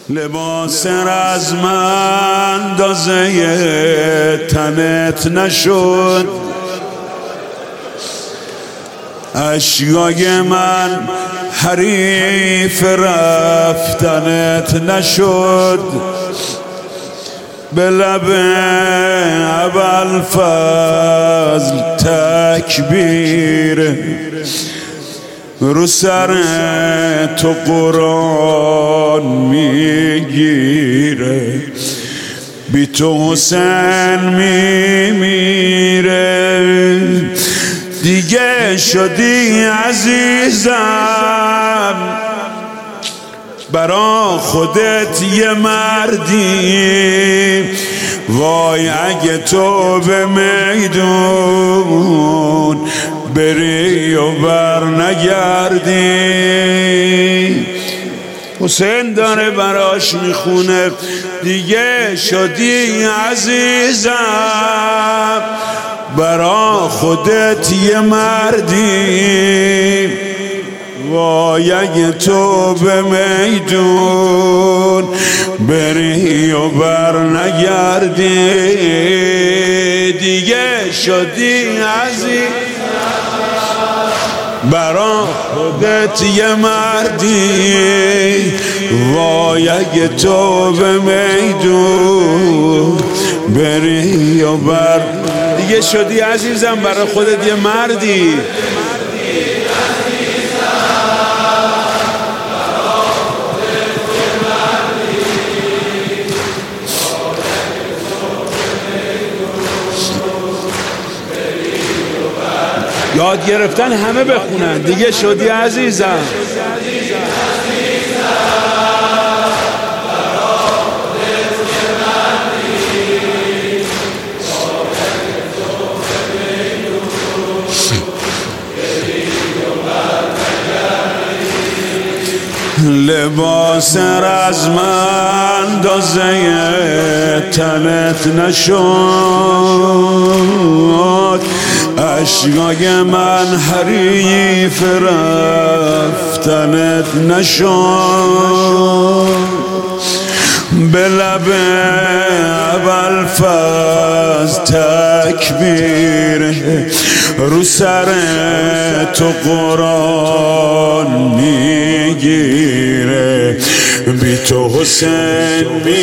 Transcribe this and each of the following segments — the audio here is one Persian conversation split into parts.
لباس رزم اندازه تنت نشد، اشکای من حریف رفتنت نشد. به لب ابوالفضل تکبیر، رو سر تو قرآن میگیره، بی تو حسین میمیره. دیگه شدی عزیزم برا خودت یه مردی، وای اگه تو به میدون بری و بر نگردی. حسین داره براش میخونه دیگه شدی عزیزم برا خودت یه مردی، وای اگه تو به میدون بری و بر نگردی. دیگه شدی عزیز برا خودت یه مردی، وای اگه تو به میدون بری و بر. دیگه شدی عزیزم برا خودت یه مردی. یاد گرفتن همه بخونن. دیگه شدی عزیزم لباس رزم اندازه تنت نشد، اشکای من حریف رفتنت نشد. به لب ابوالفضل تکبیر، رو سر تو قرآن میگیره، بی تو حسین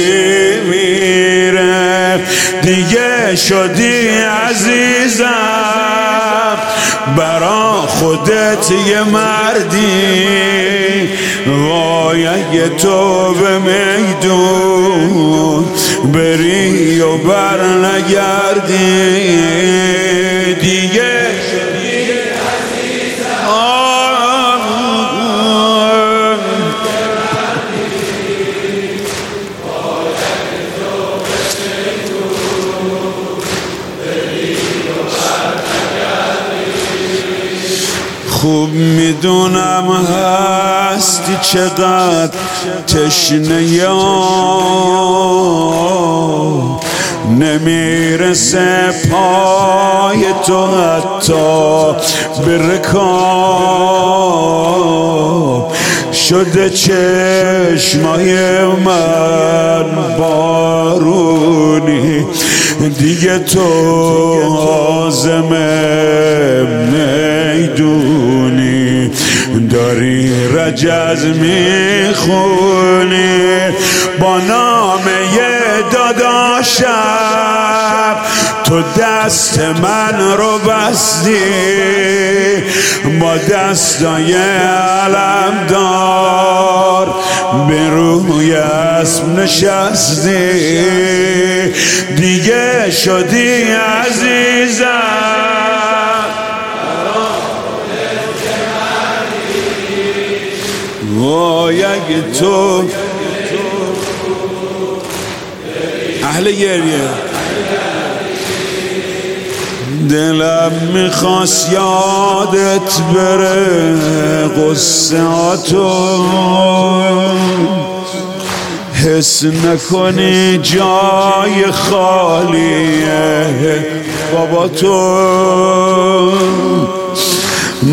میمیره. دیگه شدی عزیزم برا خودت یه مردی، وای اگه تو به میدون بری و بر نگردی. دیگه شدی عزیزم خوب میدونم هستی چقدر تشنه یا نمیرسه پای تو حتی به رکاب. شده چشمای من بارونی، دیگه تو عازمه میدونی، داری رجز میخونی با نامه داداشم. تو دست من رو بستی با دستای علمدار، به روی اسب نشستی. دیگه شدی عزیزم وای اگه تو اهل گریه. دلم میخواست یادت بره قصه هاتو، حس نکنی جای خالیه بابا تو.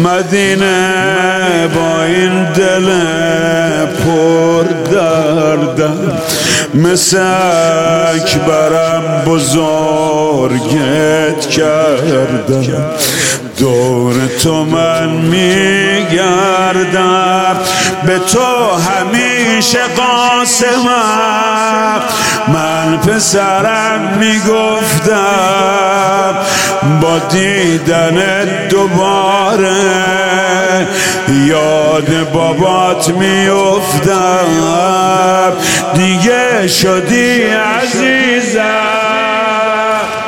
مدینه با این دل پر درد کردم، مثل اکبرم بزرگت کردم، دور تو من میگردم، به تو همیشه قاسمم. من پسرم میگفتم با دیدنت دوباره یاد بابات میفتم، دیگه شدی عزیزم.